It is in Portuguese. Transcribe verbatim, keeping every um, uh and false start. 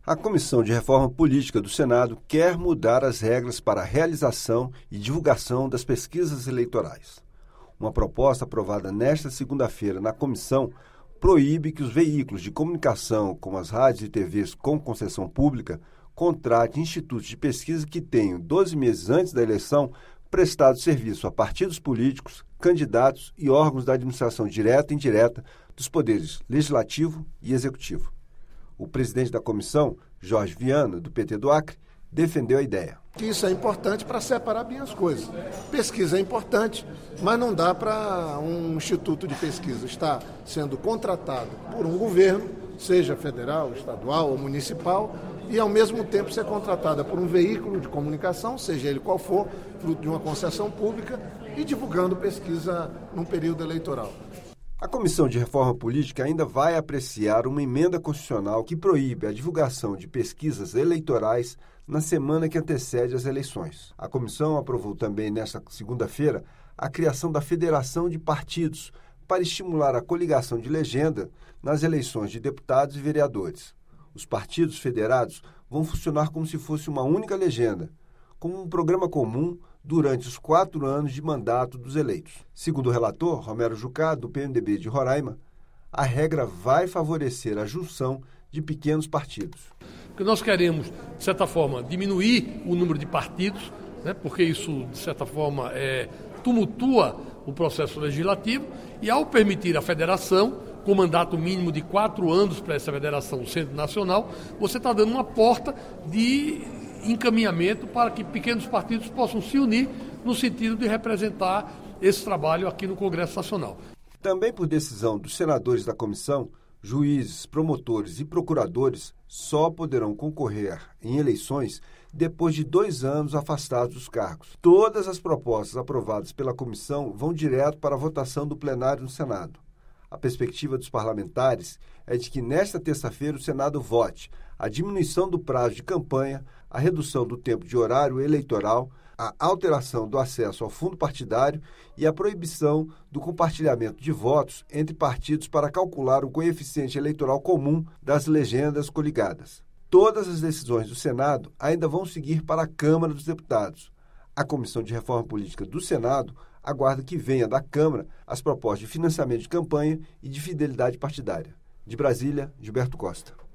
A Comissão de Reforma Política do Senado quer mudar as regras para a realização e divulgação das pesquisas eleitorais. Uma proposta aprovada nesta segunda-feira na comissão proíbe que os veículos de comunicação, como as rádios e T Vs com concessão pública, contratem institutos de pesquisa que tenham, doze meses antes da eleição, prestado serviço a partidos políticos, candidatos e órgãos da administração direta e indireta dos poderes legislativo e executivo. O presidente da comissão, Jorge Viana, do P T do Acre, defendeu a ideia. Isso é importante para separar bem as coisas. Pesquisa é importante, mas não dá para um instituto de pesquisa estar sendo contratado por um governo, seja federal, estadual ou municipal, e ao mesmo tempo ser contratada por um veículo de comunicação, seja ele qual for, fruto de uma concessão pública, e divulgando pesquisa num período eleitoral. A Comissão de Reforma Política ainda vai apreciar uma emenda constitucional que proíbe a divulgação de pesquisas eleitorais na semana que antecede as eleições. A comissão aprovou também, nesta segunda-feira, a criação da Federação de Partidos para estimular a coligação de legenda nas eleições de deputados e vereadores. Os partidos federados vão funcionar como se fosse uma única legenda, como um programa comum durante os quatro anos de mandato dos eleitos. Segundo o relator, Romero Jucá, do P M D B de Roraima, a regra vai favorecer a junção de pequenos partidos. Porque nós queremos, de certa forma, diminuir o número de partidos, né, porque isso, de certa forma, é, tumultua o processo legislativo, e ao permitir a federação, com mandato mínimo de quatro anos para essa federação Centro Nacional, você está dando uma porta de encaminhamento para que pequenos partidos possam se unir no sentido de representar esse trabalho aqui no Congresso Nacional. Também por decisão dos senadores da comissão, juízes, promotores e procuradores só poderão concorrer em eleições depois de dois anos afastados dos cargos. Todas as propostas aprovadas pela comissão vão direto para a votação do plenário no Senado. A perspectiva dos parlamentares é de que nesta terça-feira o Senado vote a diminuição do prazo de campanha, a redução do tempo de horário eleitoral, a alteração do acesso ao fundo partidário e a proibição do compartilhamento de votos entre partidos para calcular o coeficiente eleitoral comum das legendas coligadas. Todas as decisões do Senado ainda vão seguir para a Câmara dos Deputados. A Comissão de Reforma Política do Senado aguarda que venha da Câmara as propostas de financiamento de campanha e de fidelidade partidária. De Brasília, Gilberto Costa.